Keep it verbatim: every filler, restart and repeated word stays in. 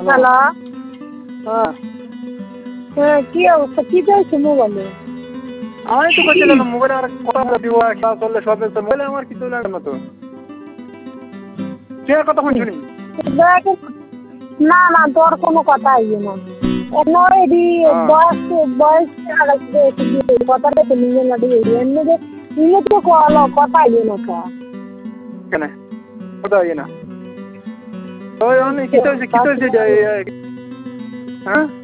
Hello. হ্যাঁ হ্যাঁ কি অবস্থা, কি চাইছে মোবাইলে? আমি তো বলছিলাম মোবাইলে আর কথা বলা দিব খেলা চললে সব মোবাইলে আমার কিছু লাগে না তো তুই আর কতক্ষণ শুনি না না তোর কোনো কথা ইয়ে না এমনি বয়স বয়স কথাটা তো নিজে না দিয়ে এমনি যে নিজে তো কথা ইয়ে না কা কেন কথা ইয়ে না ওই অনেক কিছু কিছু হ্যাঁ